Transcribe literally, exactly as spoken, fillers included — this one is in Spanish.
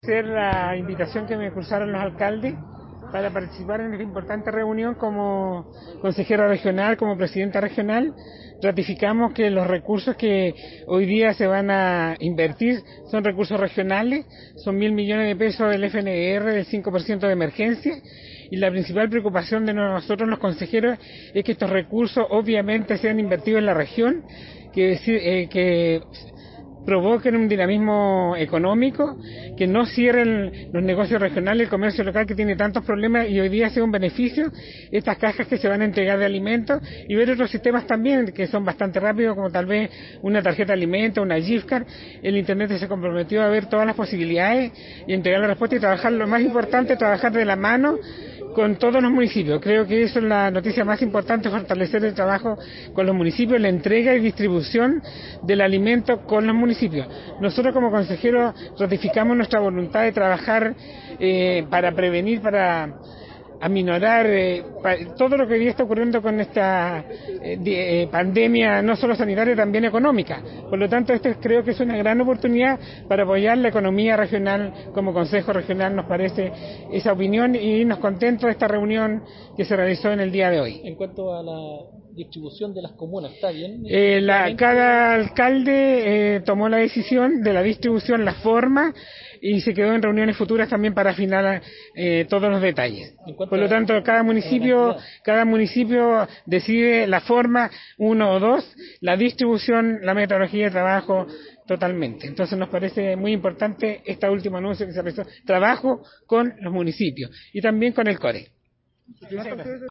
Hacer la invitación que me cruzaron los alcaldes para participar en esta importante reunión como consejera regional, como presidenta regional. Ratificamos que los recursos que hoy día se van a invertir son recursos regionales, son mil millones de pesos del F N R, del cinco por ciento de emergencia, y la principal preocupación de nosotros los consejeros es que estos recursos obviamente sean invertidos en la región, que, eh, que provoquen un dinamismo económico, que no cierren los negocios regionales, el comercio local que tiene tantos problemas, y hoy día sea un beneficio estas cajas que se van a entregar de alimentos, y ver otros sistemas también que son bastante rápidos, como tal vez una tarjeta de alimentos, una gift card. El Internet se comprometió a ver todas las posibilidades y entregar la respuesta y trabajar, lo más importante, trabajar de la mano con todos los municipios. Creo que eso es la noticia más importante, fortalecer el trabajo con los municipios, la entrega y distribución del alimento con los municipios. Nosotros como consejeros ratificamos nuestra voluntad de trabajar eh, para prevenir, para aminorar eh, todo lo que hoy día está ocurriendo con esta eh, de, eh, pandemia, no solo sanitaria, también económica. Por lo tanto, este creo que es una gran oportunidad para apoyar la economía regional. Como Consejo Regional nos parece esa opinión, y nos contento de esta reunión que se realizó en el día de hoy. En cuanto a la distribución de las comunas, ¿está bien? Eh, la, cada alcalde eh, tomó la decisión de la distribución, la forma, y se quedó en reuniones futuras también para afinar eh, todos los detalles. Por lo tanto, cada municipio, cada municipio decide la forma, uno o dos, la distribución, la metodología de trabajo totalmente. Entonces nos parece muy importante esta última anuncio que se realizó, trabajo con los municipios y también con el CORE.